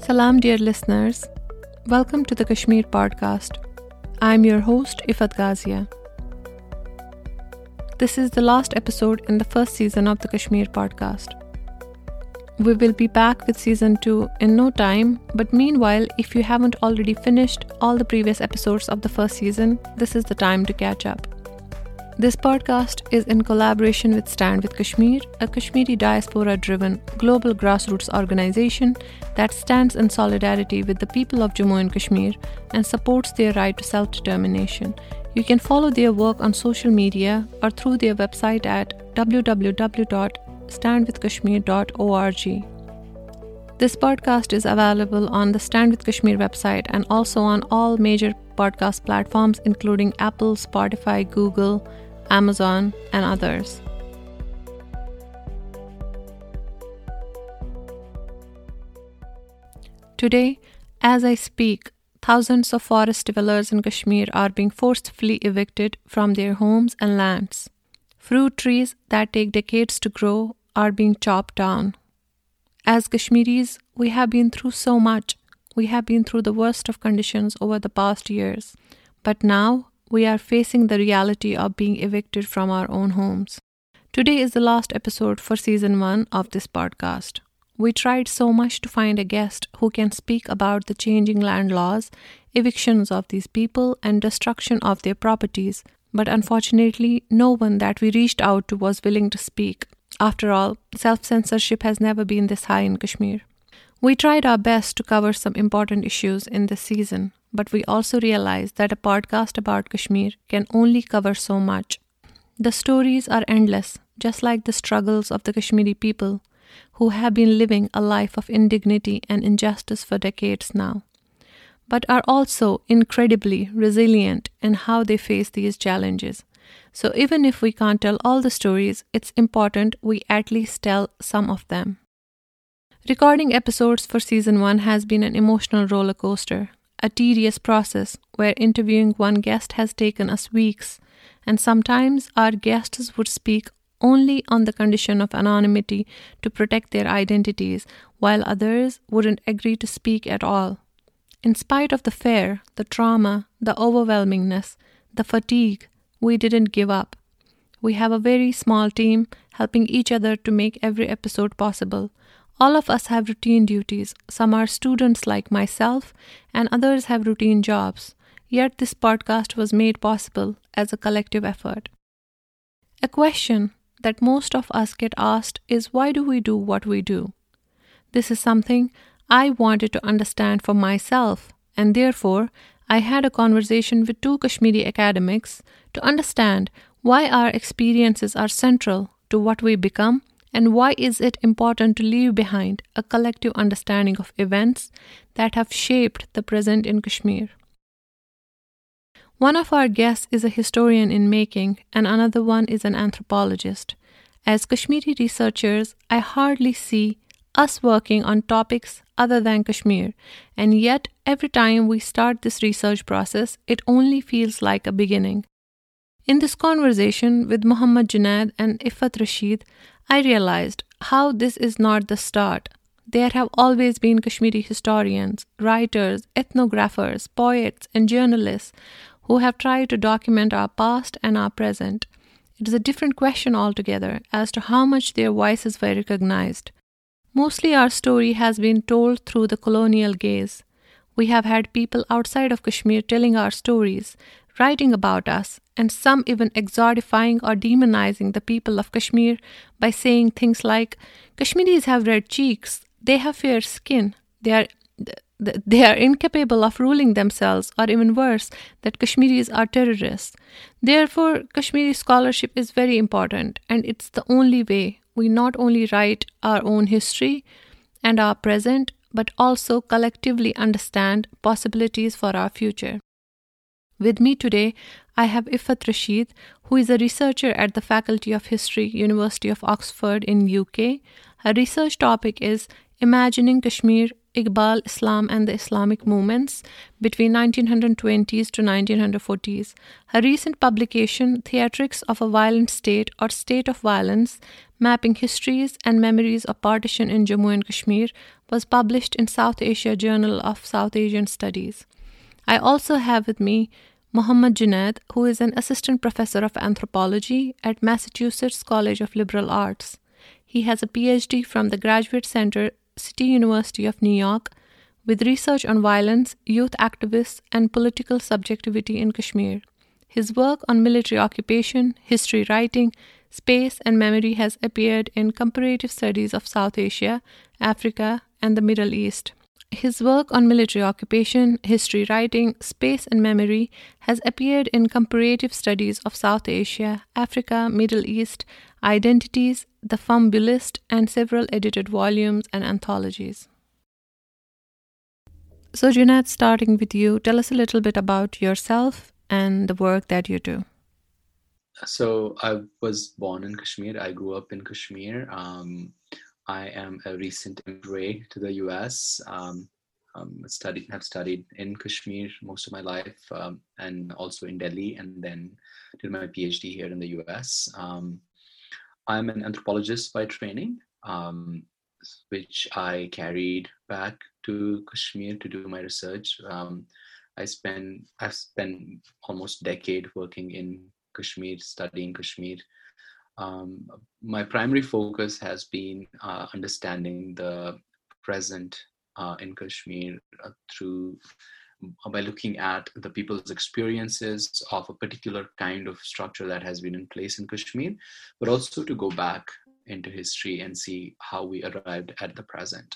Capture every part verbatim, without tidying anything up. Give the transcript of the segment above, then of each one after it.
Salam, dear listeners. Welcome to the Kashmir podcast. I'm your host, Ifat Ghazia. This is the last episode in the first season of the Kashmir podcast. We will be back with season two in no time, but meanwhile, if you haven't already finished all the previous episodes of the first season, this is the time to catch up. This podcast is in collaboration with Stand with Kashmir, a Kashmiri diaspora-driven global grassroots organization that stands in solidarity with the people of Jammu and Kashmir and supports their right to self-determination. You can follow their work on social media or through their website at w w w dot stand with kashmir dot org. This podcast is available on the Stand with Kashmir website and also on all major podcast platforms including Apple, Spotify, Google, Amazon, and others. Today, as I speak, thousands of forest dwellers in Kashmir are being forcibly evicted from their homes and lands. Fruit trees that take decades to grow are being chopped down. As Kashmiris, we have been through so much. We have been through the worst of conditions over the past years. But now, we are facing the reality of being evicted from our own homes. Today is the last episode for season one of this podcast. We tried so much to find a guest who can speak about the changing land laws, evictions of these people, and destruction of their properties, but unfortunately, no one that we reached out to was willing to speak. After all, self-censorship has never been this high in Kashmir. We tried our best to cover some important issues in this season, but we also realized that a podcast about Kashmir can only cover so much. The stories are endless, just like the struggles of the Kashmiri people, who have been living a life of indignity and injustice for decades now, but are also incredibly resilient in how they face these challenges. So even if we can't tell all the stories, it's important we at least tell some of them. Recording episodes for season one has been an emotional roller coaster, a tedious process where interviewing one guest has taken us weeks, and sometimes our guests would speak only on the condition of anonymity to protect their identities, while others wouldn't agree to speak at all. In spite of the fear, the trauma, the overwhelmingness, the fatigue, we didn't give up. We have a very small team helping each other to make every episode possible. All of us have routine duties. Some are students like myself, and others have routine jobs. Yet this podcast was made possible as a collective effort. A question that most of us get asked is, why do we do what we do? This is something I wanted to understand for myself, and therefore I had a conversation with two Kashmiri academics to understand why our experiences are central to what we become and why is it important to leave behind a collective understanding of events that have shaped the present in Kashmir. One of our guests is a historian in making and another one is an anthropologist. As Kashmiri researchers, I hardly see us working on topics other than Kashmir, and yet every time we start this research process, it only feels like a beginning. In this conversation with Muhammad Junaid and Ifat Rashid, I realized how this is not the start. There have always been Kashmiri historians, writers, ethnographers, poets, and journalists who have tried to document our past and our present. It is a different question altogether as to how much their voices were recognized. Mostly our story has been told through the colonial gaze. We have had people outside of Kashmir telling our stories, writing about us, and some even exotifying or demonizing the people of Kashmir by saying things like, Kashmiris have red cheeks, they have fair skin, they are they are incapable of ruling themselves, or even worse, that Kashmiris are terrorists. Therefore, Kashmiri scholarship is very important, and it's the only way we not only write our own history and our present, but also collectively understand possibilities for our future. With me today, I have Ifat Rashid, who is a researcher at the Faculty of History, University of Oxford in U K. Her research topic is Imagining Kashmir, Iqbal, Islam and the Islamic Movements between nineteen twenties to nineteen forties. Her recent publication, Theatrics of a Violent State or State of Violence, Mapping Histories and Memories of Partition in Jammu and Kashmir, was published in South Asia Journal of South Asian Studies. I also have with me Mohammad Junaid, who is an assistant professor of anthropology at Massachusetts College of Liberal Arts. He has a P H D from the Graduate Center, City University of New York, with research on violence, youth activists, and political subjectivity in Kashmir. His work on military occupation, history writing, space, and memory has appeared in Comparative Studies of South Asia, Africa, and the Middle East. His work on military occupation, history writing, space, and memory has appeared in Comparative Studies of South Asia, Africa, Middle East, Identities, The Fambulist, and several edited volumes and anthologies. So, Junaid, starting with you, tell us a little bit about yourself and the work that you do. So, I was born in Kashmir. I grew up in Kashmir. Um, I am a recent immigrant to the U S. Um, um, studied, have studied in Kashmir most of my life, um, and also in Delhi, and then did my P H D here in the U S. Um, I'm an anthropologist by training, um, which I carried back to Kashmir to do my research. Um, I spent I've spent almost a decade working in Kashmir, studying Kashmir. Um, my primary focus has been uh, understanding the present uh, in Kashmir uh, through by looking at the people's experiences of a particular kind of structure that has been in place in Kashmir, but also to go back into history and see how we arrived at the present.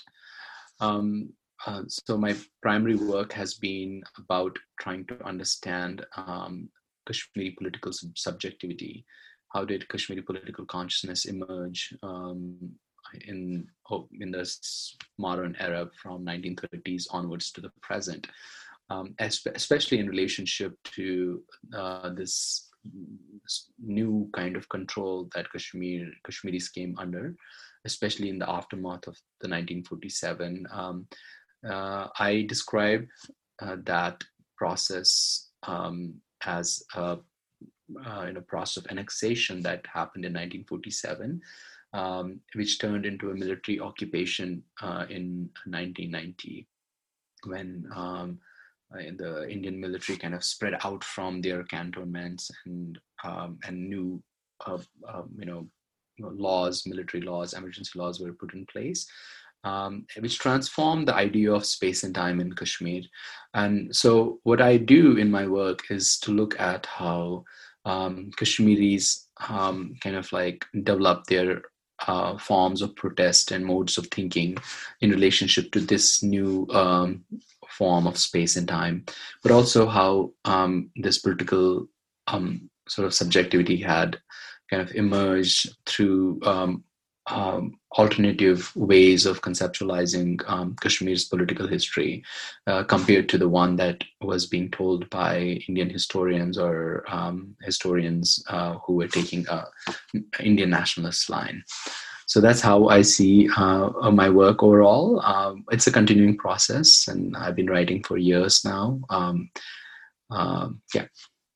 Um, uh, so my primary work has been about trying to understand um, Kashmiri political sub- subjectivity. How did Kashmiri political consciousness emerge um, in oh, in this modern era from nineteen thirties onwards to the present, um, especially in relationship to uh, this, this new kind of control that Kashmir Kashmiris came under, especially in the aftermath of the nineteen forty-seven. Um, uh, I describe uh, that process um, as a Uh, in a process of annexation that happened in nineteen forty-seven, um, which turned into a military occupation uh, in nineteen ninety, when um, the Indian military kind of spread out from their cantonments and um, and new uh, uh, you know laws, military laws, emergency laws were put in place. Um, which transformed the idea of space and time in Kashmir. And so what I do in my work is to look at how um, Kashmiris um, kind of like develop their uh, forms of protest and modes of thinking in relationship to this new um, form of space and time, but also how um, this political um, sort of subjectivity had kind of emerged through um, Um, alternative ways of conceptualizing um, Kashmir's political history uh, compared to the one that was being told by Indian historians or um, historians uh, who were taking a Indian nationalist line. So that's how I see uh, my work overall. Um, it's a continuing process, and I've been writing for years now. Um, uh, yeah.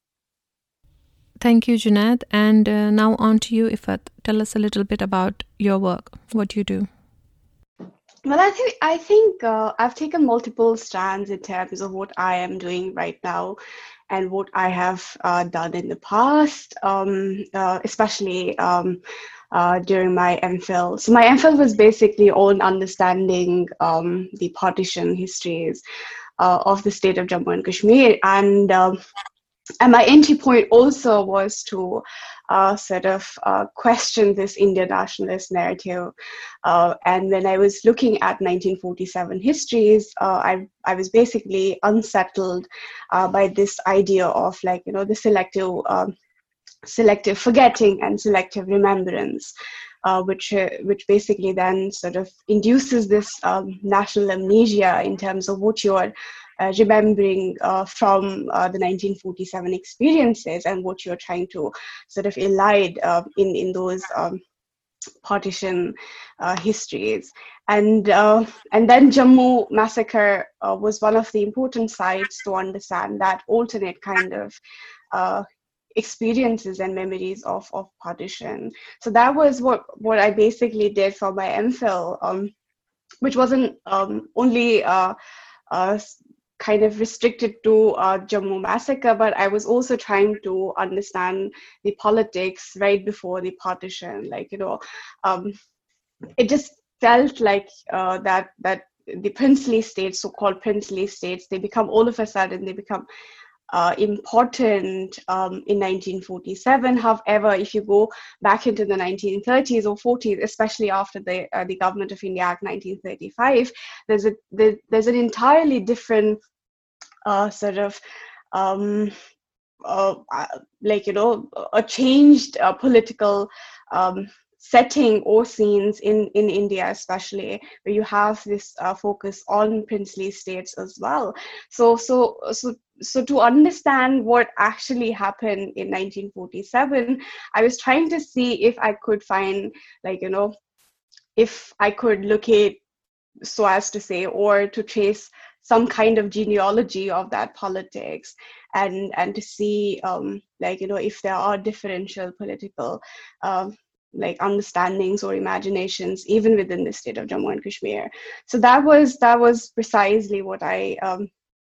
Thank you, Junaid. And uh, now on to you, Ifat. Tell us a little bit about your work, what you do. Well, I think I think uh, I've taken multiple strands in terms of what I am doing right now and what I have uh, done in the past, um, uh, especially um, uh, during my MPhil. So my MPhil was basically on understanding um, the partition histories uh, of the state of Jammu and Kashmir, and um, And my entry point also was to uh, sort of uh, question this Indian nationalist narrative. Uh, and when I was looking at nineteen forty-seven histories, uh, I, I was basically unsettled uh, by this idea of, like, you know, the selective, um, selective forgetting and selective remembrance, uh, which uh, which basically then sort of induces this um, national amnesia in terms of what you're Uh, remembering uh, from uh, the nineteen forty-seven experiences and what you're trying to sort of elide uh, in, in those um, partition uh, histories. And uh, and then Jammu massacre uh, was one of the important sites to understand that alternate kind of uh, experiences and memories of, of partition. So that was what, what I basically did for my MPhil. Um, which wasn't um, only uh, uh, kind of restricted to uh, Jammu massacre, but I was also trying to understand the politics right before the partition. Like, you know, um, it just felt like uh, that that the princely states, so-called princely states, they become all of a sudden they become uh, important um, in nineteen forty-seven. However, if you go back into the nineteen thirties or forties, especially after the uh, the Government of India Act nineteen thirty-five, there's a there, there's an entirely different uh, sort of um, uh, like you know a changed uh, political um, setting or scenes in, in India, especially where you have this uh, focus on princely states as well. So, so, so, so to understand what actually happened in nineteen forty-seven, I was trying to see if I could find, like, you know, if I could locate, so as to say, or to trace some kind of genealogy of that politics, and and to see, um, like, you know, if there are differential political um, like understandings or imaginations even within the state of Jammu and Kashmir. So that was that was precisely what I um,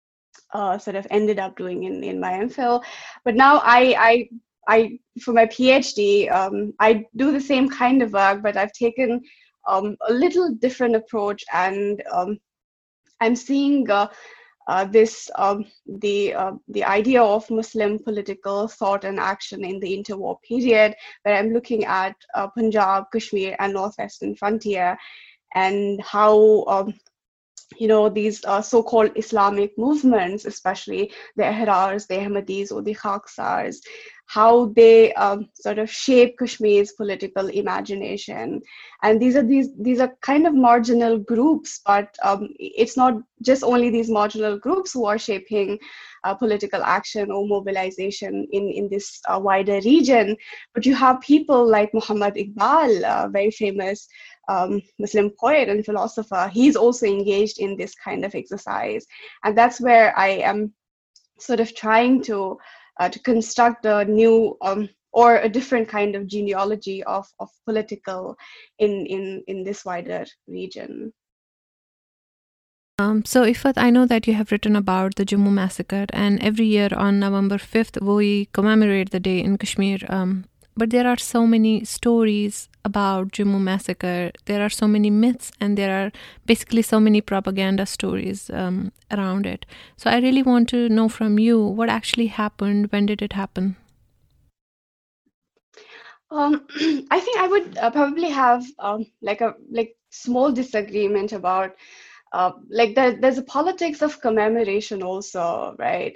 uh, sort of ended up doing in, in my MPhil. But now I I I for my PhD um, I do the same kind of work, but I've taken um, a little different approach, and um, I'm seeing uh, Uh, this um, the uh, the idea of Muslim political thought and action in the interwar period, where I'm looking at uh, Punjab, Kashmir, and Northwestern frontier, and how um, you know these uh, so-called Islamic movements, especially the Ahrars, the Ahmadis, or the Khaksars, how they um, sort of shape Kashmir's political imagination. And these are these these are kind of marginal groups, but um, it's not just only these marginal groups who are shaping uh, political action or mobilization in in this uh, wider region, but you have people like Muhammad Iqbal, a very famous um, Muslim poet and philosopher. He's also engaged in this kind of exercise, and that's where I am sort of trying to uh, to construct a new um, or a different kind of genealogy of, of political in, in, in this wider region. Um, so, Ifat, I know that you have written about the Jammu massacre, and every year on November fifth, we commemorate the day in Kashmir. Um, but there are so many stories about Jammu massacre. There are so many myths, and there are basically so many propaganda stories um, around it. So I really want to know from you, what actually happened? When did it happen? Um, I think I would uh, probably have um, like a like small disagreement about uh, like there, there's a politics of commemoration also, right?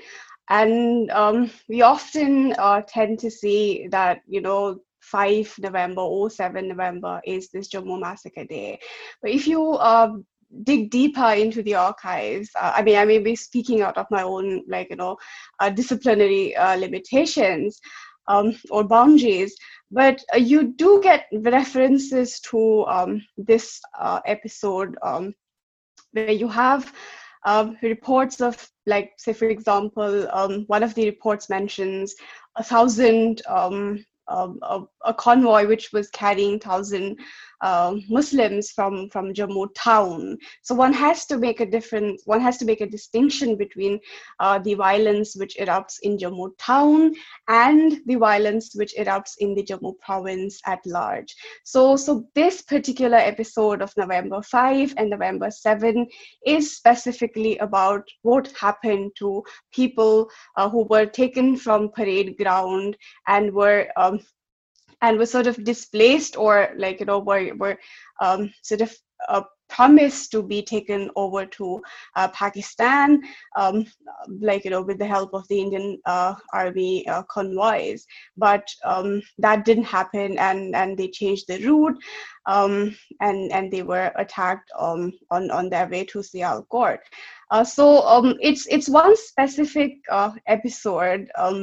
And um, we often uh, tend to see that, you know, five November or seven November is this Jammu massacre day. But if you uh, dig deeper into the archives, uh, I mean, I may be speaking out of my own, like, you know, uh, disciplinary uh, limitations um, or boundaries, but uh, you do get references to um, this uh, episode um, where you have Um, reports of, like, say, for example, um, one of the reports mentions a thousand, um, um, a, a convoy which was carrying thousand uh, Muslims from, from Jammu town. So one has to make a difference, one has to make a distinction between uh, the violence which erupts in Jammu town and the violence which erupts in the Jammu province at large. So, so this particular episode of November fifth and November seventh is specifically about what happened to people uh, who were taken from parade ground and were um, and were sort of displaced, or, like, you know, were were um, sort of uh, promised to be taken over to uh, Pakistan, um, like, you know, with the help of the Indian uh, army uh, convoys. But um, that didn't happen, and and they changed the route, um, and and they were attacked um, on on their way to Sialkot. Uh, so um, it's it's one specific uh, episode um,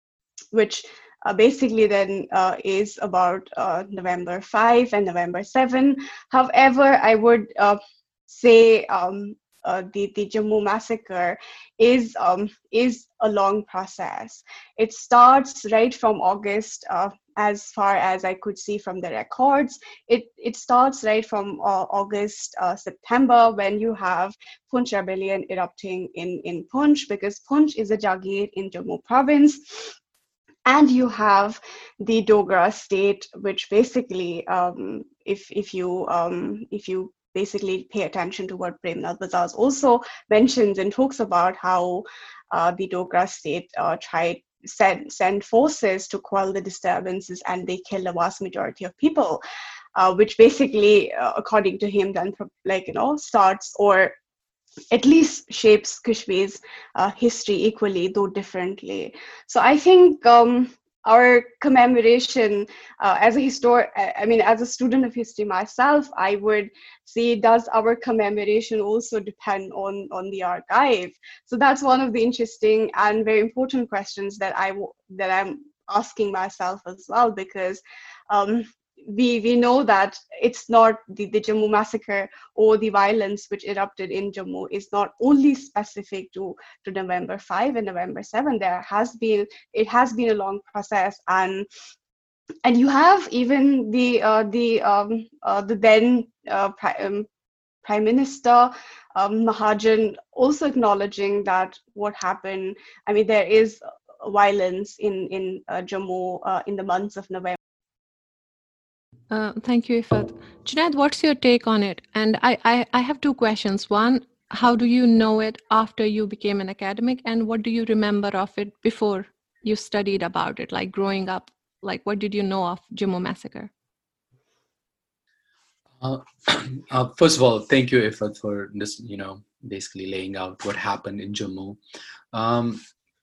which Uh, basically then uh, is about uh, November fifth and November seventh. However, I would uh, say um, uh, the, the Jammu massacre is um, is a long process. It starts right from August uh, as far as I could see from the records, it, it starts right from uh, August, uh, September, when you have Poonch rebellion erupting in, in Poonch, because Poonch is a Jagir in Jammu province. And you have the Dogra state, which basically, um, if if you um, if you basically pay attention to what Premnath Bajaj also mentions and talks about, how uh, the Dogra state uh, tried send send forces to quell the disturbances, and they kill a vast majority of people, uh, which basically, uh, according to him, then like you know starts or at least shapes Kashmir's uh, history equally, though differently. So I think um, our commemoration, uh, as a histor- I mean, as a student of history myself, I would say, does our commemoration also depend on, on the archive? So that's one of the interesting and very important questions that I w- that I'm asking myself as well, because um, we we know that it's not the, the Jammu massacre or the violence which erupted in Jammu is not only specific to, to November fifth and November seventh. There has been, it has been a long process, and and you have even the uh, the um, uh, the then uh, pri- um, Prime Minister um, Mahajan also acknowledging that what happened. I mean, there is violence in in uh, Jammu uh, in the months of November. Uh, thank you, Ifat. Junaid, what's your take on it? And I, I, I have two questions. One, how do you know it after you became an academic? And what do you remember of it before you studied about it, like growing up? Like, what did you know of Jammu massacre? Uh, uh, first of all, thank you, Ifat, for this, you know, basically laying out what happened in Jammu. Um,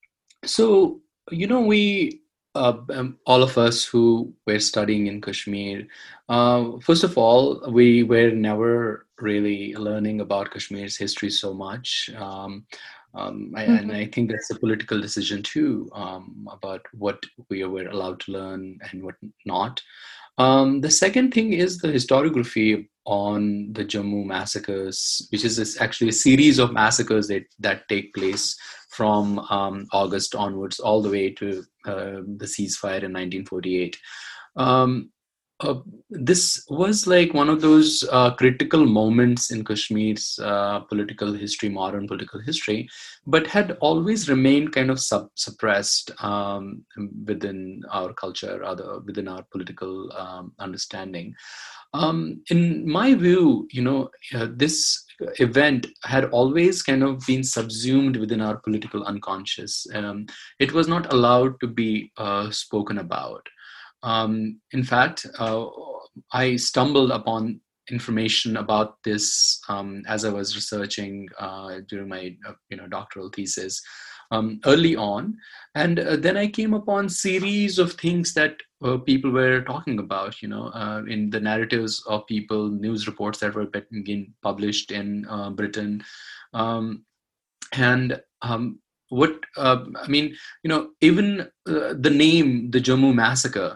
so, you know, we, uh, um, all of us who were studying in Kashmir, uh, first of all, we were never really learning about Kashmir's history so much. Um, um, I, Mm-hmm. and I think that's a political decision too, um, about what we were allowed to learn and what not. Um, the second thing is the historiography on the Jammu massacres, which is this actually a series of massacres that, that take place from um, August onwards, all the way to uh, the ceasefire in nineteen forty-eight. Um, uh, this was like one of those uh, critical moments in Kashmir's uh, political history, modern political history, but had always remained kind of sub- suppressed um, within our culture, other within our political um, understanding. Um, in my view, you know, uh, this event had always kind of been subsumed within our political unconscious. Um, it was not allowed to be uh, spoken about. Um, in fact, uh, I stumbled upon information about this um, as I was researching uh, during my uh, you know doctoral thesis um, early on, and uh, then I came upon series of things that uh, people were talking about. You know, uh, in the narratives of people, news reports that were being published in uh, Britain, um, and um, what uh, I mean, you know, even uh, the name, the Jammu massacre,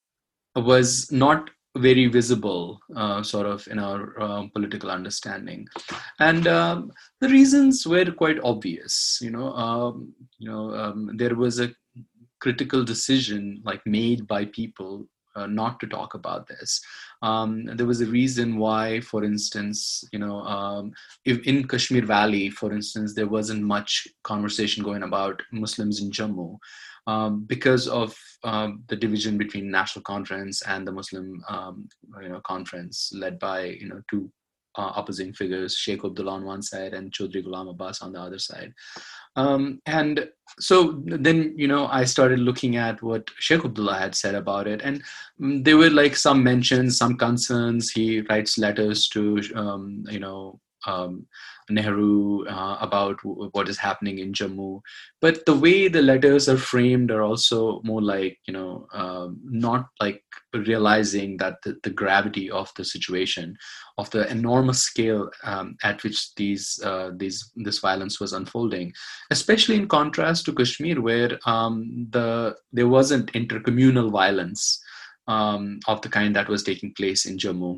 was not very visible uh, sort of in our uh, political understanding, and um, the reasons were quite obvious. You know, um, you know, um, there was a critical decision like made by people uh, not to talk about this. Um, there was a reason why, for instance, you know, um, if in Kashmir Valley, for instance, there wasn't much conversation going about Muslims in Jammu. Um, because of um, the division between National Conference and the Muslim, um, you know, conference led by you know two uh, opposing figures, Sheikh Abdullah on one side and Chaudhry Ghulam Abbas on the other side. Um, and so then, you know, I started looking at what Sheikh Abdullah had said about it, and um, there were like some mentions, some concerns. He writes letters to, um, you know, um, Nehru uh, about w- what is happening in Jammu. But the way the letters are framed are also more like, you know, um, not like realizing that the, the gravity of the situation, of the enormous scale um, at which these uh, these this violence was unfolding, especially in contrast to Kashmir, where um, the there wasn't intercommunal violence um, of the kind that was taking place in Jammu.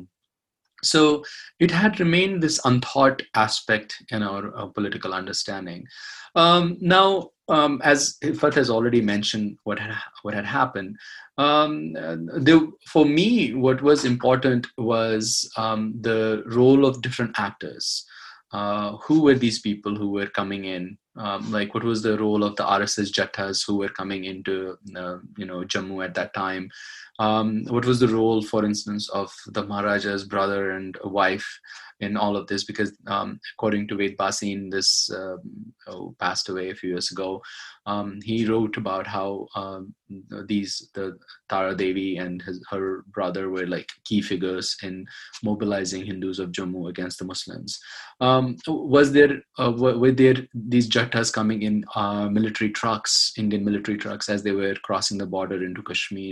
So it had remained this unthought aspect in our uh, political understanding. Um, now, um, as Ifat has already mentioned, what had what had happened. Um, the, for me, what was important was um, the role of different actors. Uh, who were these people who were coming in? Um, like, what was the role of the R S S Jattas who were coming into, uh, you know, Jammu at that time? Um, what was the role, for instance, of the Maharaja's brother and wife in all of this? Because um, according to Ved Basin, this uh, who passed away a few years ago, um, he wrote about how um, these the Tara Devi and his, her brother were like key figures in mobilizing Hindus of Jammu against the Muslims. Um, was there uh, were there these Jattas coming in uh, military trucks, Indian military trucks, as they were crossing the border into Kashmir?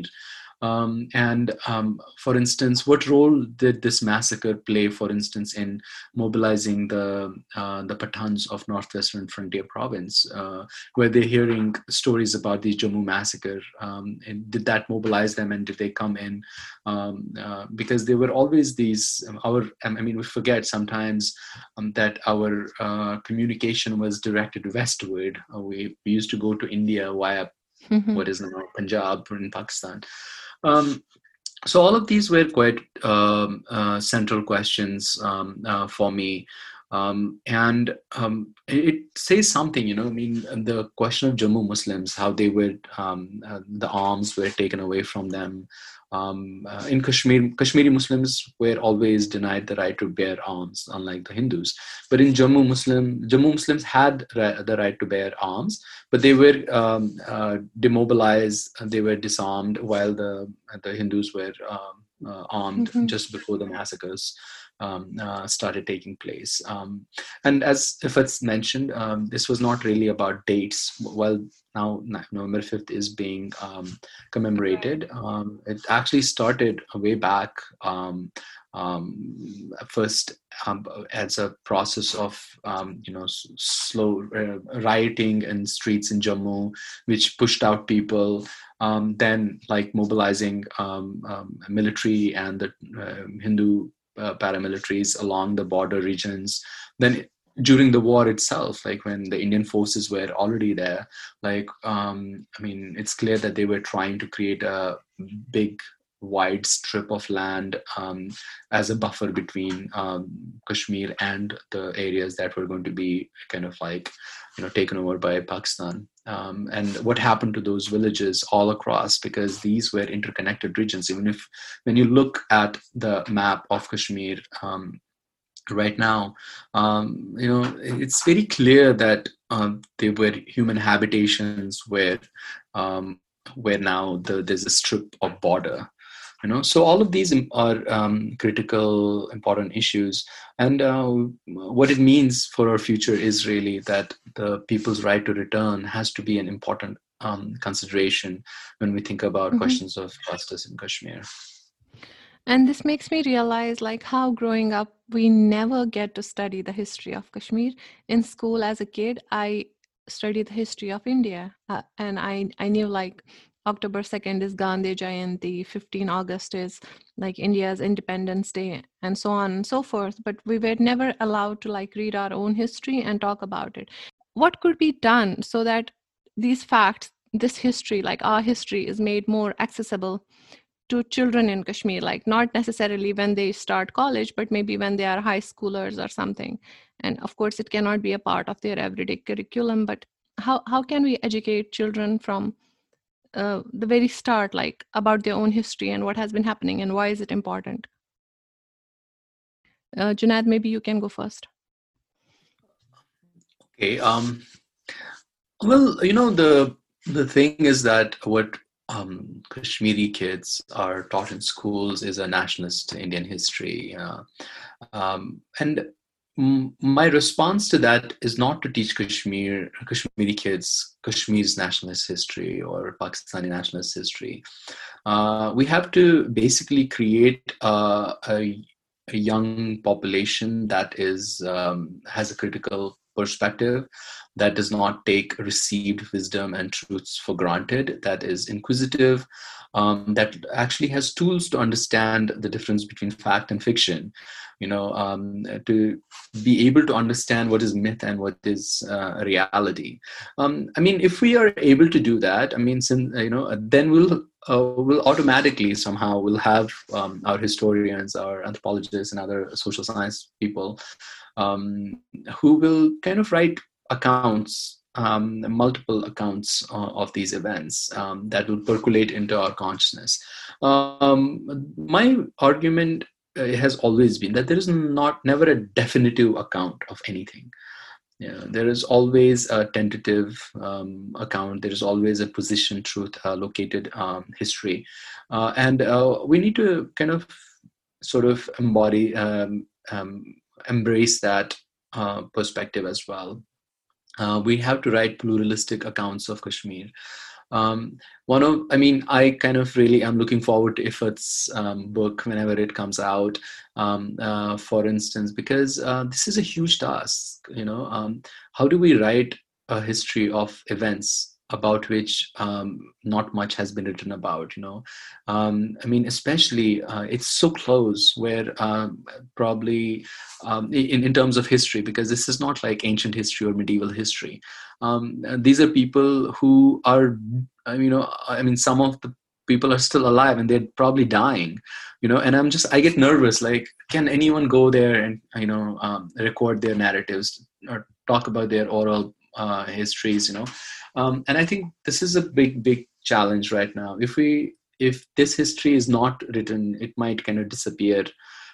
Um, and um, for instance, what role did this massacre play, for instance, in mobilizing the uh, the Pathans of Northwestern Frontier Province? Uh, were they hearing stories about the Jammu massacre? Um, and did that mobilize them, and did they come in? Um, uh, because there were always these, um, our, I mean, we forget sometimes um, that our uh, communication was directed westward. Uh, we, we used to go to India via mm-hmm. what is now Punjab in Pakistan. Um, so all of these were quite um, uh, central questions um, uh, for me. Um, and um, it, it says something, you know, I mean, the question of Jammu Muslims, how they were, um, uh, the arms were taken away from them. Um, uh, in Kashmir, Kashmiri Muslims were always denied the right to bear arms, unlike the Hindus. But in Jammu, Muslim, Jammu Muslims had ra- the right to bear arms, but they were um, uh, demobilized, they were disarmed, while the the Hindus were um, uh, armed mm-hmm. just before the massacres um, uh, started taking place. Um, and as Ifat mentioned, um, this was not really about dates. Well, now November fifth is being um, commemorated. Um, it actually started way back um, um, first um, as a process of um, you know s- slow uh, rioting in streets in Jammu, which pushed out people. Um, then like mobilizing um, um, military and the uh, Hindu uh, paramilitaries along the border regions. Then during the war itself, like when the Indian forces were already there, like, um, I mean, it's clear that they were trying to create a big, wide strip of land um, as a buffer between um, Kashmir and the areas that were going to be kind of like, you know, taken over by Pakistan. Um, and what happened to those villages all across, because these were interconnected regions. Even if, when you look at the map of Kashmir, um, right now, um, you know, it's very clear that um, there were human habitations where um, where now the, there's a strip of border. You know, so all of these are um, critical, important issues, and uh, what it means for our future is really that the people's right to return has to be an important um, consideration when we think about mm-hmm. questions of justice in Kashmir. And this makes me realize like how growing up, we never get to study the history of Kashmir. In school as a kid, I studied the history of India. Uh, and I, I knew like October second is Gandhi Jayanti, fifteenth August is like India's Independence Day, and so on and so forth. But we were never allowed to like read our own history and talk about it. What could be done so that these facts, this history, like our history, is made more accessible to children in Kashmir, like not necessarily when they start college, but maybe when they are high schoolers or something. And of course, it cannot be a part of their everyday curriculum, but how, how can we educate children from uh, the very start, like about their own history and what has been happening and why is it important? Uh, Junaid, maybe you can go first. Okay. Um, well, you know, the the thing is that what Um, Kashmiri kids are taught in schools is a nationalist Indian history. Uh, um, and m- my response to that is not to teach Kashmir, Kashmiri kids Kashmir's nationalist history or Pakistani nationalist history. Uh, we have to basically create uh, a, a young population that is um, has a critical perspective that does not take received wisdom and truths for granted, that is inquisitive, um, that actually has tools to understand the difference between fact and fiction, you know, um, to be able to understand what is myth and what is uh, reality. Um, I mean, if we are able to do that, I mean, since, you know, then we'll uh, will automatically somehow will have um, our historians, our anthropologists, and other social science people um, who will kind of write accounts, um, multiple accounts uh, of these events um, that will percolate into our consciousness. Um, my argument uh, has always been that there is not never a definitive account of anything. Yeah, there is always a tentative um, account. There is always a position truth uh, located um, history, uh, and uh, we need to kind of sort of embody, um, um, embrace that uh, perspective as well. Uh, we have to write pluralistic accounts of Kashmir. Um, one of, I mean, I kind of really am looking forward to Ifat's um, book whenever it comes out, um, uh, for instance, because uh, this is a huge task, you know. Um, how do we write a history of events about which um, not much has been written about, you know? Um, I mean, especially uh, it's so close where um, probably um, in, in terms of history, because this is not like ancient history or medieval history. Um, these are people who are, you know, I mean, some of the people are still alive and they're probably dying, you know, and I'm just, I get nervous, like, can anyone go there and, you know, um, record their narratives or talk about their oral uh, histories, you know? Um, and I think this is a big, big challenge right now. If we, if this history is not written, it might kind of disappear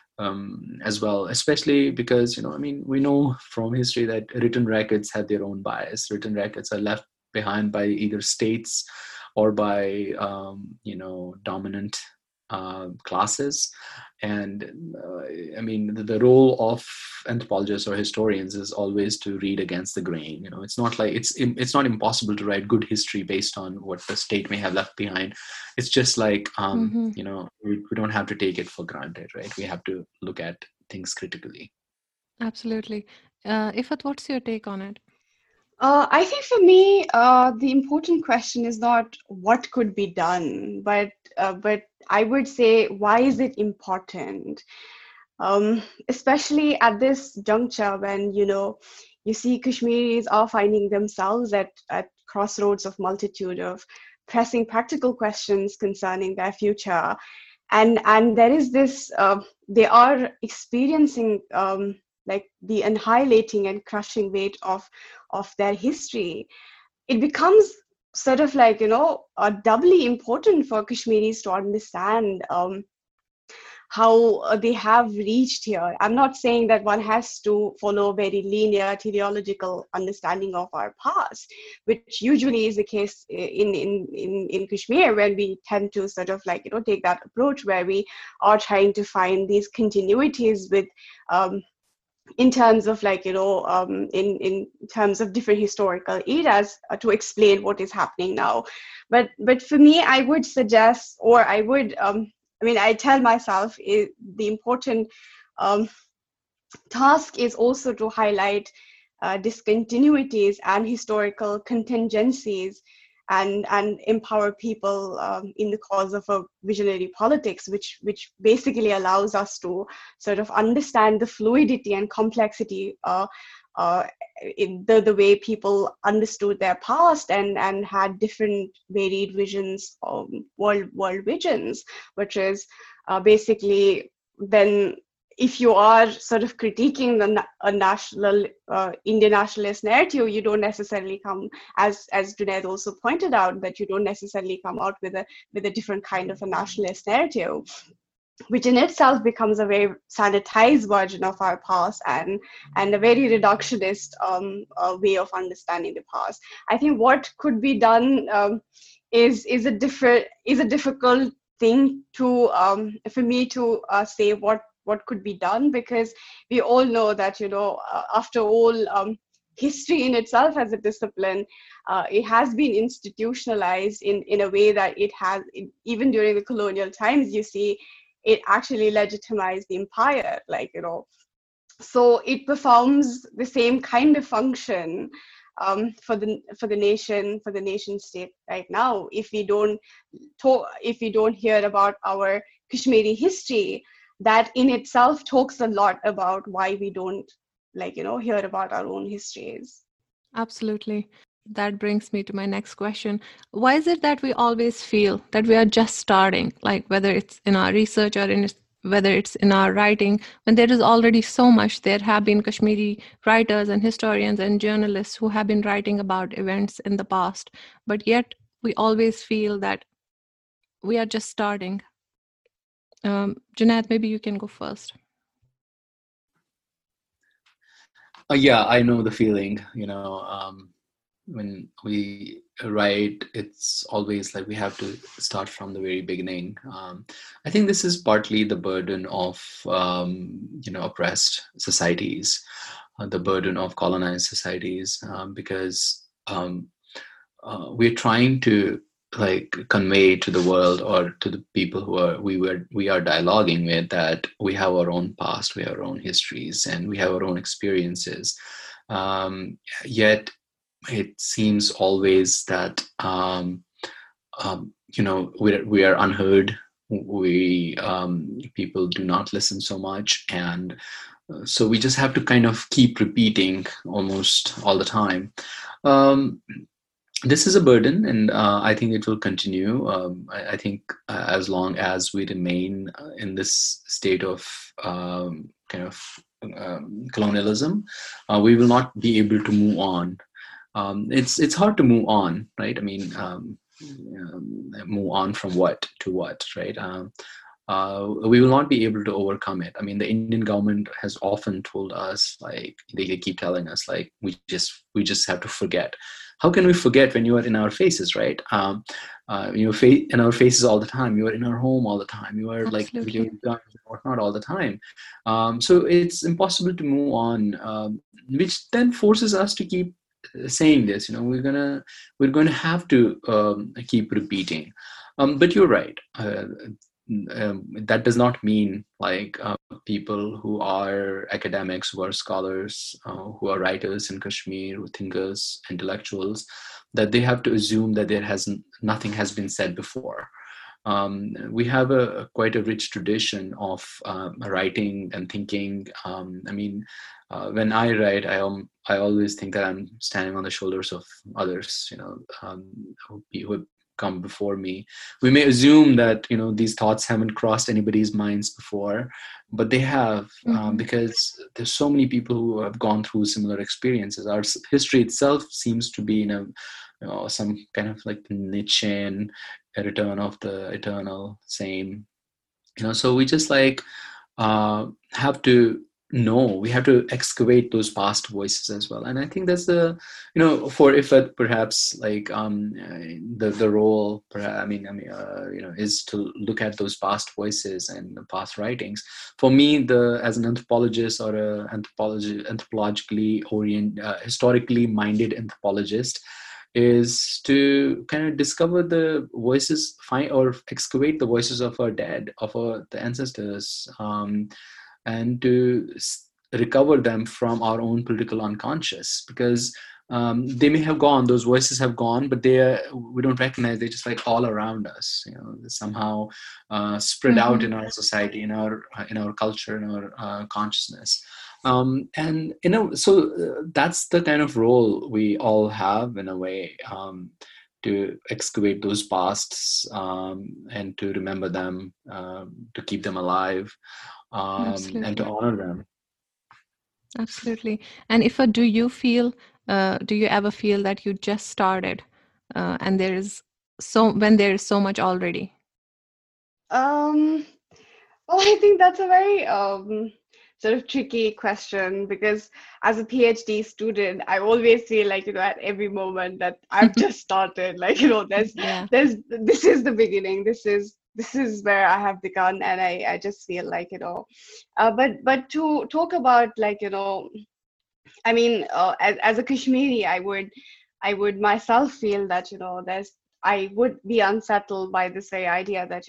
um, as well, especially because, you know, I mean, we know from history that written records have their own bias. Written records are left behind by either states or by, um, you know, dominant uh, classes. And uh, I mean, the, the role of anthropologists or historians is always to read against the grain. You know, it's not like it's it's not impossible to write good history based on what the state may have left behind. It's just like um, Mm-hmm. you know, we, we don't have to take it for granted, right? We have to look at things critically. Absolutely. Uh, Ifat, what's your take on it? Uh, I think for me, uh, the important question is not what could be done, but uh, but I would say, why is it important? Um, especially at this juncture when, you know, you see Kashmiris are finding themselves at, at crossroads of multitude of pressing practical questions concerning their future. And, and there is this, uh, they are experiencing um, like the annihilating and crushing weight of, of their history. It becomes sort of like, you know, uh, doubly important for Kashmiris to understand um, how uh, they have reached here. I'm not saying that one has to follow a very linear teleological understanding of our past, which usually is the case in, in, in, in Kashmir, when we tend to sort of like, you know, take that approach where we are trying to find these continuities with, um, in terms of like, you know, um, in, in terms of different historical eras uh, to explain what is happening now. But, but for me, I would suggest, or I would, um, I mean, I tell myself is the important um, task is also to highlight uh, discontinuities and historical contingencies, and and empower people um, in the cause of a visionary politics, which which basically allows us to sort of understand the fluidity and complexity uh, uh, in the, the way people understood their past and, and had different varied visions, um, world world visions, which is uh, basically then, if you are sort of critiquing the a national uh, Indian nationalist narrative, you don't necessarily come, as as Junaid also pointed out, that you don't necessarily come out with a with a different kind of a nationalist narrative, which in itself becomes a very sanitized version of our past and and a very reductionist um, uh, way of understanding the past. I think what could be done um, is is a different is a difficult thing to um, for me to uh, say what what could be done, because we all know that, you know, uh, after all, um, history in itself as a discipline, uh, it has been institutionalized in, in a way that it has, even during the colonial times, you see, it actually legitimized the empire. Like, you know, so it performs the same kind of function um, for the for the nation, for the nation state right now. If we don't talk, if we don't hear about our Kashmiri history, that in itself talks a lot about why we don't, like, you know, hear about our own histories. Absolutely. That brings me to my next question. Why is it that we always feel that we are just starting, like whether it's in our research or in whether it's in our writing, when there is already so much? There have been Kashmiri writers and historians and journalists who have been writing about events in the past, but yet we always feel that we are just starting. Um, Junaid, maybe you can go first. Uh, yeah, I know the feeling, you know, um, when we write, it's always like we have to start from the very beginning. Um, I think this is partly the burden of, um, you know, oppressed societies, uh, the burden of colonized societies, um, because um, uh, we're trying to like convey to the world or to the people who are we were we are dialoguing with that we have our own past, we have our own histories, and we have our own experiences. Um, yet it seems always that um, um, you know we we are unheard. We um, people do not listen so much, and uh, so we just have to kind of keep repeating almost all the time. Um, this is a burden, and uh, I think it will continue. Um, I, I think uh, as long as we remain in this state of um, kind of um, colonialism, uh, we will not be able to move on. Um, it's it's hard to move on, right? I mean, um, um, move on from what to what, right? Um, uh, we will not be able to overcome it. I mean, the Indian government has often told us, like they, they keep telling us, like we just we just have to forget. How can we forget when you are in our faces, right? Um, uh, you know, fa- in our faces all the time. You are in our home all the time. You are like with your guns and whatnot all the time. Um, so it's impossible to move on, um, which then forces us to keep saying this. You know, we're gonna we're going to have to um, keep repeating. Um, but you're right. Uh, um, that does not mean like uh, people who are academics, who are scholars, uh, who are writers in Kashmir, who thinkers, intellectuals, that they have to assume that there has nothing has been said before. Um, we have a quite a rich tradition of um, writing and thinking. Um, I mean, uh, when I write, I um, I always think that I'm standing on the shoulders of others. You know, um, who, who have come before me. We may assume that you know these thoughts haven't crossed anybody's minds before, but they have, mm-hmm. um, because there's so many people who have gone through similar experiences. Our history itself seems to be in a you know, some kind of like Nietzschean a return of the eternal same, you know. So we just like uh, have to know, we have to excavate those past voices as well. And I think that's the, you know, for Ifat perhaps like um, the the role, perhaps, I mean, I mean, uh, you know, is to look at those past voices and the past writings. For me, the as an anthropologist or a anthropology anthropologically orient, uh, historically minded anthropologist, is to kind of discover the voices, find or excavate the voices of our dead, of our the ancestors, um, and to recover them from our own political unconscious, because um, they may have gone, those voices have gone, but they are, we don't recognize, they're just like all around us, you know, somehow uh, spread mm-hmm. out in our society, in our in our culture, in our uh, consciousness. Um, and you know, so uh, that's the kind of role we all have in a way, um, to excavate those pasts, um, and to remember them, um, to keep them alive, um, and to honor them. Absolutely. And if uh, do you feel, uh, do you ever feel that you just started, uh, and there is so when there is so much already? Um. Well, I think that's a very um. sort of tricky question, because as a PhD student, I always feel like, you know, at every moment that I've just started, like, you know, there's, yeah. there's, this is the beginning, this is, this is where I have begun. And I, I just feel like, you know, uh, but, but to talk about like, you know, I mean, uh, as, as a Kashmiri, I would, I would myself feel that, you know, there's, I would be unsettled by this very idea that, you know,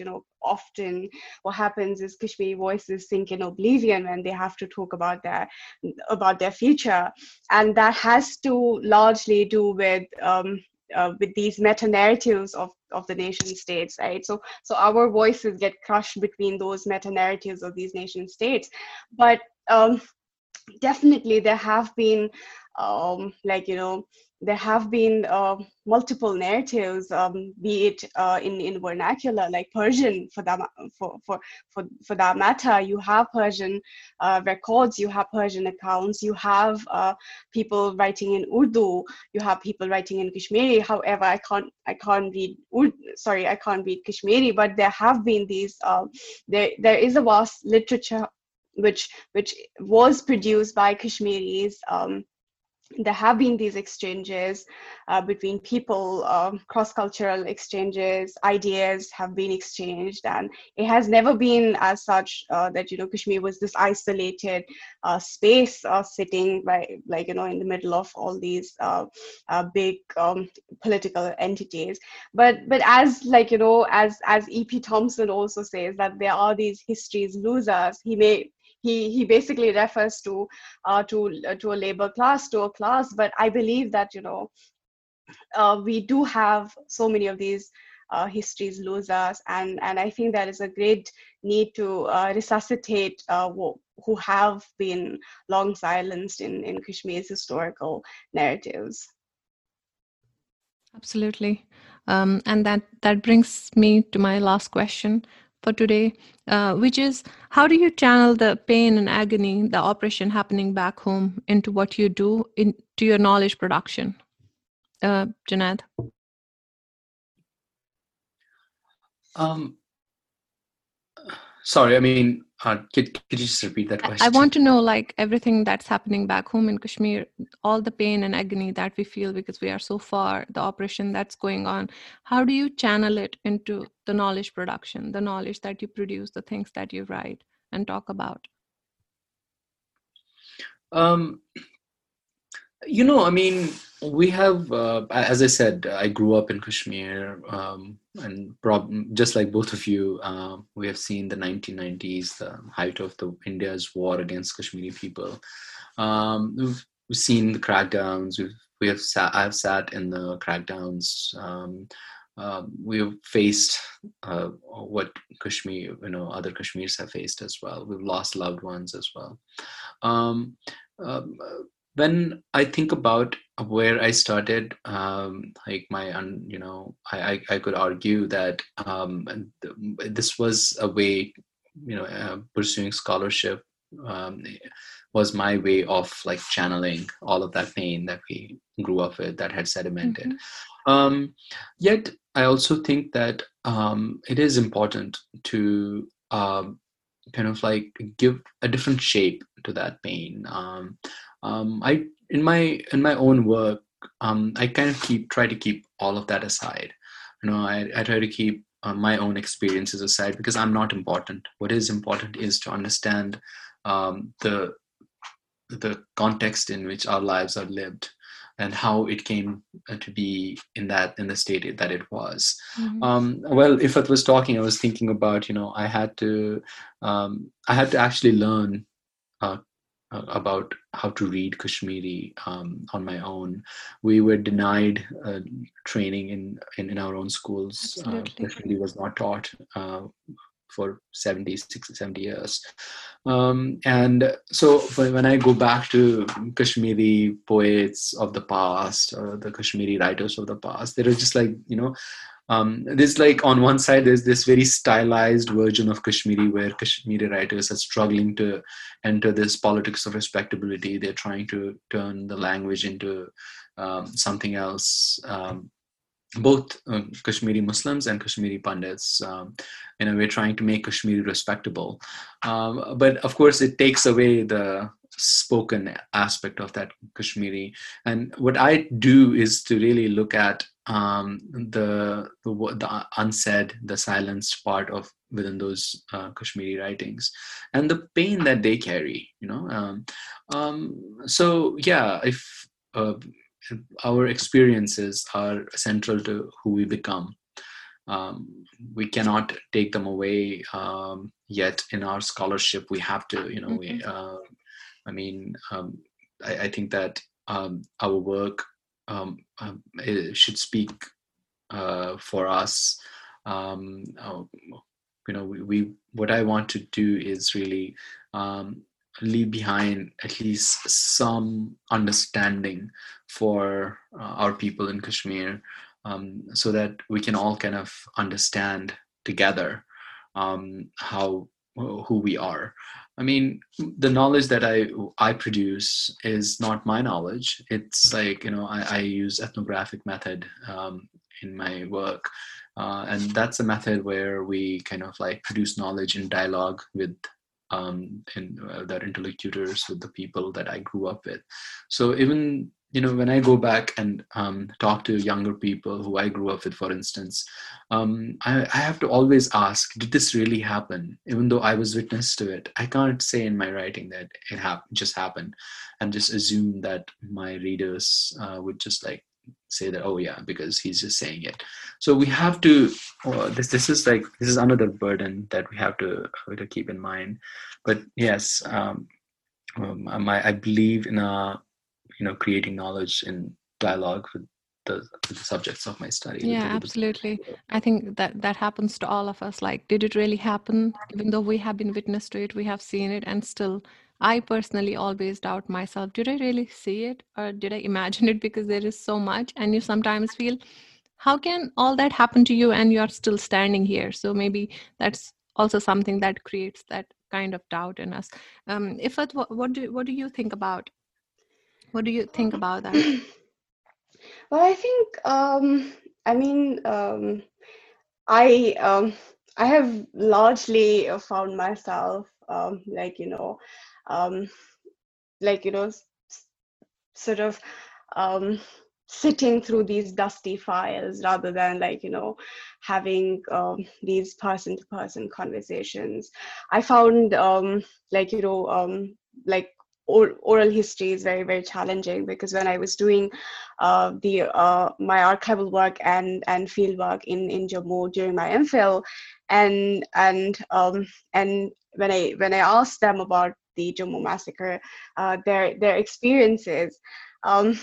often what happens is Kashmiri voices sink in oblivion when they have to talk about their about their future, and that has to largely do with um, uh, with these meta narratives of of the nation states, right? So so our voices get crushed between those meta narratives of these nation states, but um, definitely there have been um, like you know there have been uh, multiple narratives, um, be it uh, in in vernacular like Persian for that for for for, for that matter. You have Persian uh, records, you have Persian accounts, you have uh, people writing in Urdu, you have people writing in Kashmiri. However, I can't I can't read Urdu, sorry I can't read Kashmiri, but there have been these uh, there there is a vast literature which which was produced by Kashmiris. Um, there have been these exchanges uh, between people, um, cross-cultural exchanges, ideas have been exchanged, and it has never been as such uh, that, you know, Kashmir was this isolated uh, space uh, sitting by, like, you know, in the middle of all these uh, uh, big um, political entities. But but as, like, you know, as as E P Thompson also says, that there are these histories losers. He may He, he basically refers to uh, to uh, to a labor class, to a class. But I believe that, you know, uh, we do have so many of these uh, histories losers, and and I think there is a great need to uh, resuscitate uh, who, who have been long silenced in in Kashmir's historical narratives. Absolutely. Um, and that, that brings me to my last question for today, uh, which is, how do you channel the pain and agony, the oppression happening back home, into what you do, into your knowledge production? Uh, Junaid? Um, sorry, I mean, uh, could, could you just repeat that question? I want to know, like, everything that's happening back home in Kashmir, all the pain and agony that we feel because we are so far, the oppression that's going on. How do you channel it into the knowledge production, the knowledge that you produce, the things that you write and talk about? Um, you know, I mean, we have, uh, as I said, I grew up in Kashmir, um, and prob- just like both of you, uh, we have seen the nineteen nineties, the height of the India's war against Kashmiri people. Um, we've, we've seen the crackdowns. We've, we have sat, I've sat in the crackdowns. Um, uh, we've faced uh, what Kashmir, you know, other Kashmirs have faced as well. We've lost loved ones as well. Um, um, when I think about where I started, um, like my, you know, I, I, I could argue that um, this was a way, you know, uh, pursuing scholarship um, was my way of like channeling all of that pain that we grew up with, that had sedimented. Mm-hmm. Um, yet I also think that um, it is important to um, kind of like give a different shape to that pain. Um, um, I in my in my own work, um, I kind of keep try to keep all of that aside. You know, I, I try to keep uh, my own experiences aside because I'm not important. What is important is to understand um, the the context in which our lives are lived and how it came to be in that in the state that it was. Mm-hmm. Um, well, Ifat was talking, I was thinking about, you know, I had to um, I had to actually learn uh, about how to read Kashmiri um, on my own. We were denied uh, training in, in in our own schools. Uh, Kashmiri was not taught uh, for seventy, sixty, seventy years. Um, and so when I go back to Kashmiri poets of the past or the Kashmiri writers of the past, there are just like, you know, um, there's like on one side, there's this very stylized version of Kashmiri where Kashmiri writers are struggling to enter this politics of respectability. They're trying to turn the language into um, something else. Um, both uh, Kashmiri Muslims and Kashmiri Pandits, um, in a way trying to make Kashmiri respectable. Um, but of course, it takes away the spoken aspect of that Kashmiri. And what I do is to really look at um, the, the the unsaid, the silenced part of within those uh, Kashmiri writings, and the pain that they carry. You know, um, um, so yeah, if uh, our experiences are central to who we become. um, we cannot take them away um, yet in our scholarship. We have to, you know, Mm-hmm. we, uh, I mean, um, I, I think that um, our work um, um, it should speak uh, for us. Um, uh, you know, we, we what I want to do is really um, leave behind at least some understanding for uh, our people in Kashmir, um, so that we can all kind of understand together um, how who we are. I mean, the knowledge that I I produce is not my knowledge. It's like, you know, I, I use ethnographic method um, in my work, uh, and that's a method where we kind of like produce knowledge in dialogue with um, and uh, their interlocutors, with the people that I grew up with. So even, you know, when I go back and um, talk to younger people who I grew up with, for instance, um, I, I have to always ask, did this really happen? Even though I was witness to it, I can't say in my writing that it hap- just happened and just assume that my readers uh, would just like say that, oh yeah, because he's just saying it. So we have to, uh, this this is like, this is another burden that we have to, uh, to keep in mind. But yes, um, um, I, I believe in a, you know, creating knowledge in dialogue with the, with the subjects of my study, with Yeah, the, with the absolutely. I think that that happens to all of us. Like, did it really happen? Even though we have been witness to it, we have seen it, and still, I personally always doubt myself. Did I really see it, or did I imagine it? Because there is so much, and you sometimes feel, how can all that happen to you and you're still standing here? So maybe that's also something that creates that kind of doubt in us. Um, Ifat, what, what do what do you think about what do you think about that? Well, I think, um, I mean, um, I um, I have largely uh, found myself um, like you know, um, like you know, s- s- sort of um, sitting through these dusty files rather than like you know, having um, these person-to-person conversations. I found um, like you know, um, like or- oral history is very very challenging, because when I was doing uh, the uh, my archival work and and field work in in Jammu during my MPhil, and and um, and when I when I asked them about the Jammu massacre, uh, their their experiences, um,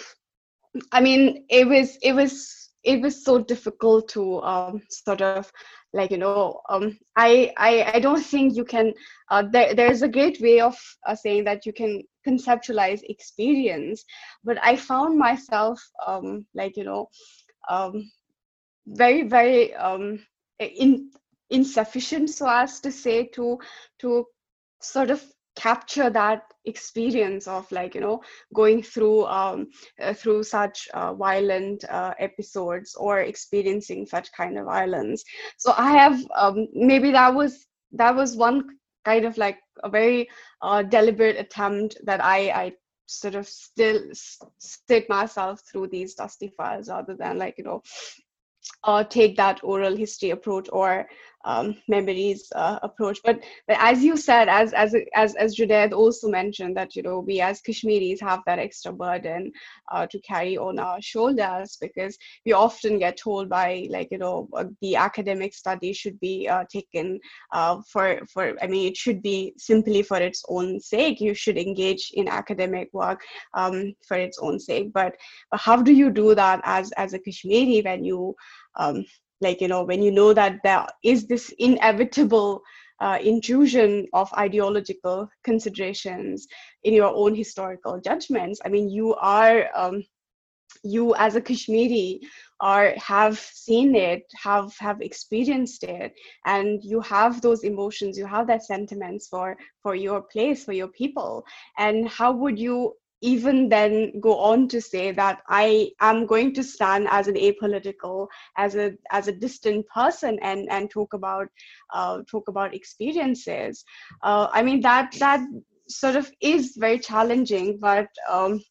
I mean, it was it was it was so difficult to um, sort of like you know um, I, I I don't think you can uh, there there's a great way of uh, saying that you can conceptualize experience, but I found myself um, like you know um, very very um, in insufficient, so as to say, to to sort of capture that experience of like you know going through um, uh, through such uh, violent uh, episodes or experiencing such kind of violence. So I have um, maybe that was that was one kind of like a very uh, deliberate attempt that I I sort of still s- sit myself through these dusty files rather than like you know uh, take that oral history approach or um, memories uh, approach. But but as you said, as as as as Junaid also mentioned, that you know we as Kashmiris have that extra burden uh, to carry on our shoulders, because we often get told by like you know uh, the academic study should be uh, taken uh, for for I mean it should be simply for its own sake. You should engage in academic work um, for its own sake. But, but how do you do that as as a Kashmiri when you um, like you know when you know that there is this inevitable uh, intrusion of ideological considerations in your own historical judgments? I mean, you are um, you as a Kashmiri are have seen it, have have experienced it, and you have those emotions, you have that sentiments for for your place, for your people. And how would you even then go on to say that I am going to stand as an apolitical, as a as a distant person, and and talk about uh, talk about experiences? Uh, I mean, that that sort of is very challenging, but um,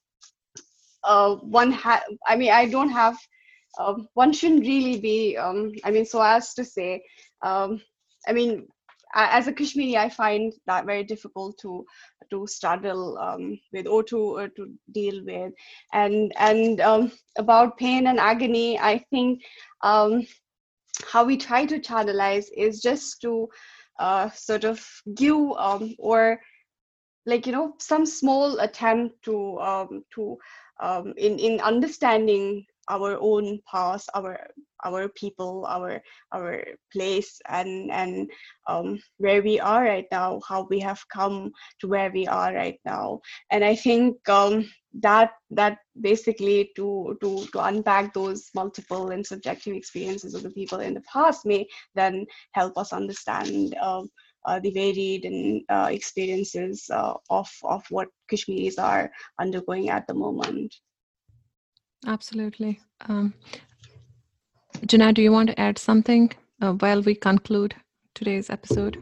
uh, one ha- I mean, I don't have. Um, one shouldn't really be. Um, I mean, so as to say. Um, I mean, a- as a Kashmiri, I find that very difficult to to straddle um, with or to or to deal with. And and um, about pain and agony, I think. Um, how we try to channelize is just to uh, sort of give um, or like you know some small attempt to um, to um, in in understanding our own past, our our people, our our place, and and um, where we are right now, how we have come to where we are right now. And I think um, that that basically to to to unpack those multiple and subjective experiences of the people in the past may then help us understand um, uh, the varied and uh, experiences uh, of of what Kashmiris are undergoing at the moment. Absolutely. Um, Jana, do you want to add something uh, while we conclude today's episode?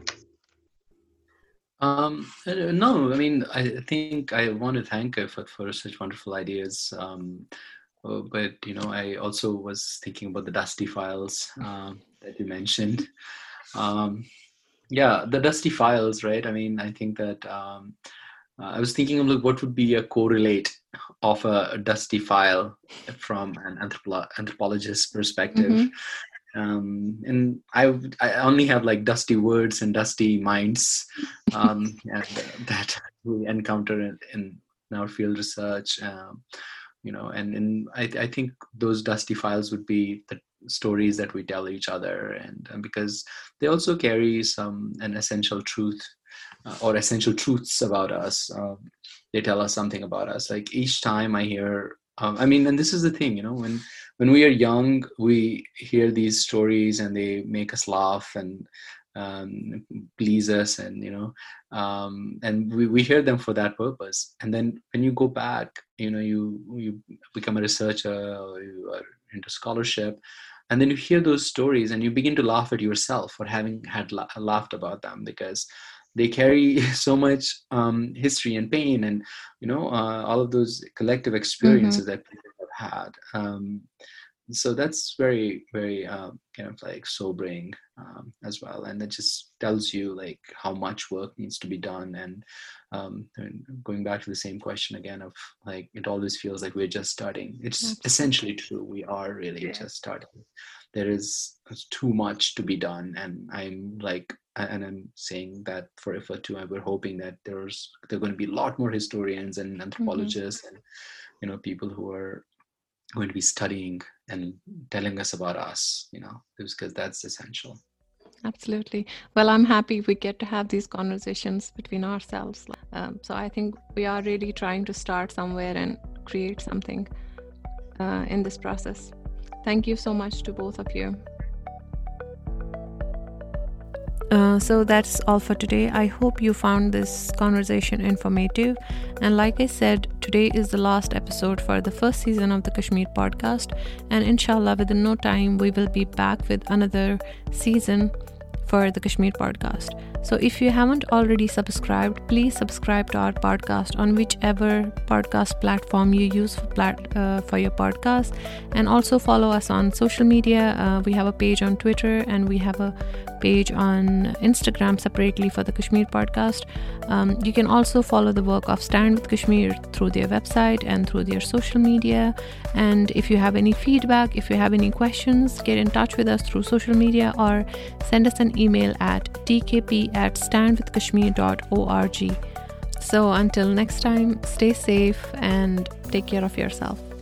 Um, no, I mean, I think I want to thank her for, for such wonderful ideas. Um, uh, but, you know, I also was thinking about the Dusty Files um, that you mentioned. Um, yeah, the Dusty Files, right? I mean, I think that um, uh, I was thinking of like, what would be a correlate of a, a Dusty File from an anthropo- anthropologist's perspective. Mm-hmm. Um, and I I only have like dusty words and dusty minds um, and uh, that we encounter in, in our field research, um, you know, and, and I, I think those dusty files would be the stories that we tell each other, and, and because they also carry some an essential truth uh, or essential truths about us. Um, they tell us something about us. Like each time I hear, um, I mean, and this is the thing, you know, when When we are young, we hear these stories and they make us laugh and um, please us, and you know, um, and we, we hear them for that purpose. And then when you go back, you know, you you become a researcher or you are into scholarship, and then you hear those stories and you begin to laugh at yourself for having had la- laughed about them, because they carry so much um, history and pain and you know uh, all of those collective experiences mm-hmm. that people have had. Um, so that's very, very um, kind of like sobering um, as well, and it just tells you like how much work needs to be done. And, um, and going back to the same question again of like it always feels like we're just starting. It's Absolutely. Essentially true. We are really yeah. just starting. There is too much to be done, and I'm like, and I'm saying that for I F A too. We're hoping that there's there are going to be a lot more historians and anthropologists mm-hmm. and you know people who are going to be studying and telling us about us, you know, because that's essential. Absolutely. Well, I'm happy we get to have these conversations between ourselves. Um, so I think we are really trying to start somewhere and create something uh, in this process. Thank you so much to both of you. Uh, so that's all for today. I hope you found this conversation informative. And like I said, today is the last episode for the first season of the Kashmir podcast. And inshallah, within no time, we will be back with another season for the Kashmir podcast. So if you haven't already subscribed, please subscribe to our podcast on whichever podcast platform you use for, plat- uh, for your podcast. And also follow us on social media. Uh, we have a page on Twitter and we have a page on Instagram separately for the Kashmir podcast. Um, you can also follow the work of Stand with Kashmir through their website and through their social media. And if you have any feedback, if you have any questions, get in touch with us through social media or send us an email at t k p at stand with kashmir dot org. So until next time, stay safe and take care of yourself.